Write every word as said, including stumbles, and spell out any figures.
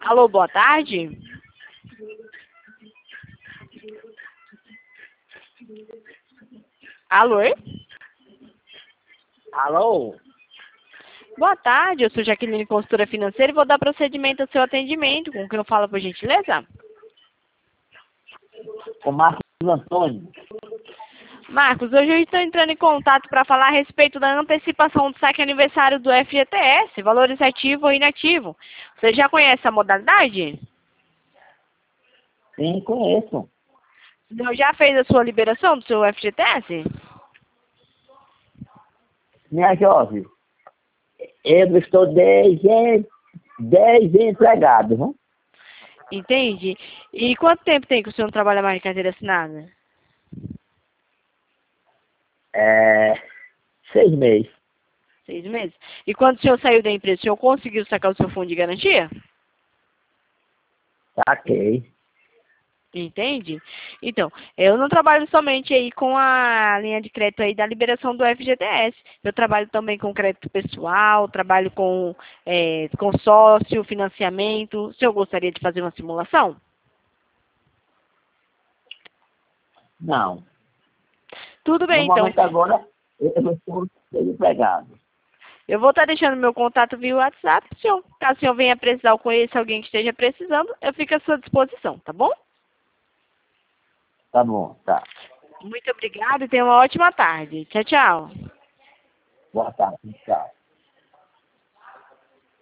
Alô, boa tarde. Alô? Alô? Boa tarde, eu sou Jaqueline, consultora financeira, e vou dar procedimento ao seu atendimento. Com quem eu falo, por gentileza? Com Marcos Antônio. Marcos, hoje eu estou entrando em contato para falar a respeito da antecipação do saque aniversário do F G T S, valores ativo ou inativo. Você já conhece a modalidade? Sim, conheço. Não, já fez a sua liberação do seu F G T S? Minha jovem, eu estou dez, dez empregados, né? Entende? E quanto tempo tem que o senhor não trabalha mais de carteira assinada? É, seis meses. Seis meses? E quando o senhor saiu da empresa, o senhor conseguiu sacar o seu fundo de garantia? Saquei. Entende? Então, eu não trabalho somente aí com a linha de crédito aí da liberação do F G T S. Eu trabalho também com crédito pessoal, trabalho com é, consórcio, financiamento. O senhor gostaria de fazer uma simulação? Não. Tudo No bem, então. momento agora, eu estou desempregado. Eu vou estar deixando meu contato via WhatsApp. Senhor, caso o senhor venha precisar ou conheça alguém que esteja precisando, eu fico à sua disposição, tá bom? Tá bom, tá. Muito obrigada e tenha uma ótima tarde. Tchau, tchau. Boa tarde, tchau.